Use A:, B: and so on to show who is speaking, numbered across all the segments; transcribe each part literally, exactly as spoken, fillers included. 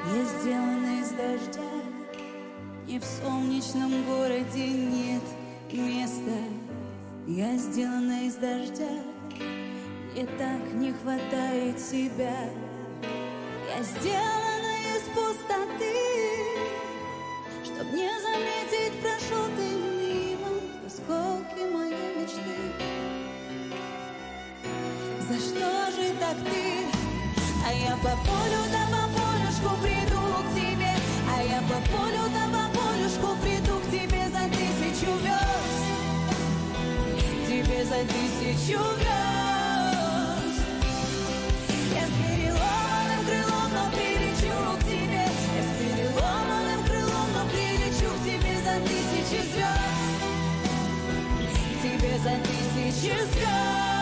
A: Я сделана из дождя, и в солнечном городе нет места. Я сделана из дождя, мне так не хватает тебя. Я сделана из пустоты, чтоб не заметить, прошел ты мимо осколки моей мечты. За что же так ты? А я по полю да по полюшку приду к тебе, а я по полю да по полюшку приду к тебе за тысячу верст, тебе за тысячу верст. Я с переломанным крылом, но прилечу к тебе, я с переломанным крылом, но прилечу к тебе за тысячи звезд, тебе за тысячи звезд.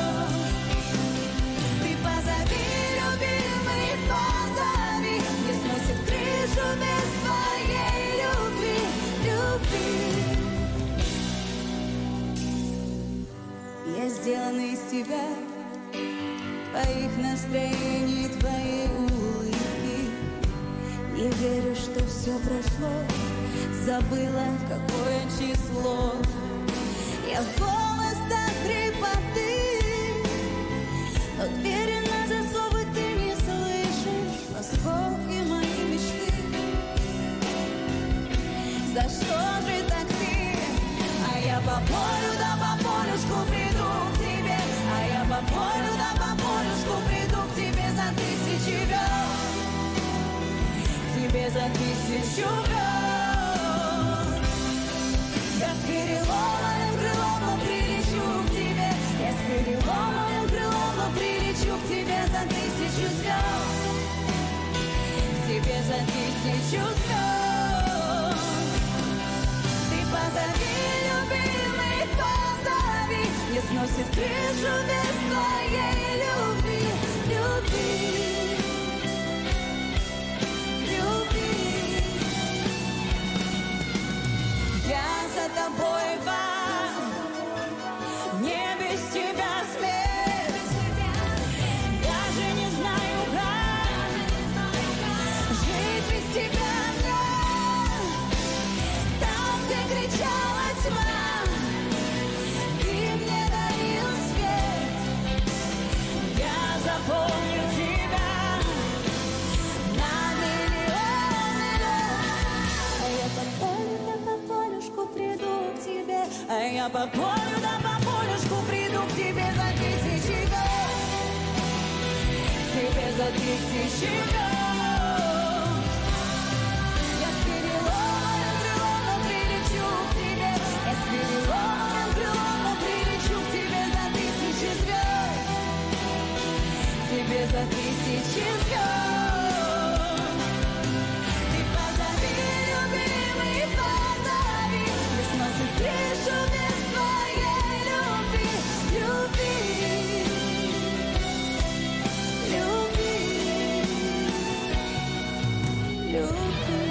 A: Сносит крышу без своей любви, любви. Я сделана из тебя, твоих настроений, твоей улыбки. Не верю, что все прошло, забыла, какое число. Я в голос так хрипоты, но двери на засовы ты не слышишь. Осколки моей мечты. За что же так ты? А я по полю да по полюшку приду к тебе, а я по полю да по полюшку приду к тебе за тысячи верст, тебе за тысячу верст. Я с переломанным крылом, но прилечу к тебе, я с переломанным крылом, но прилечу к тебе за тысячу звезд, тебе за тысячу звезд. Ты позови, любимый, позови, не сносит крышу без твоей любви, любви, любви. Я за тобой вам, не без тебя смерть, даже не знаю как жить без тебя мне. Там, где кричала тьма, ты мне дарил свет. Я запомню тебя на миллионы лет. А я по полю да по полюшку приду к тебе, а я по полю да по полюшку приду к тебе за тысячи верст, тебе за тысячи верст. Я с переломанным крылом, но прилечу к тебе, я с переломанным крылом, но прилечу к тебе за тысячи звезд, тебе за тысячи звезд. Ты позови, любимый, позови, не сносит крышу без твоей любви, любви, любви, любви.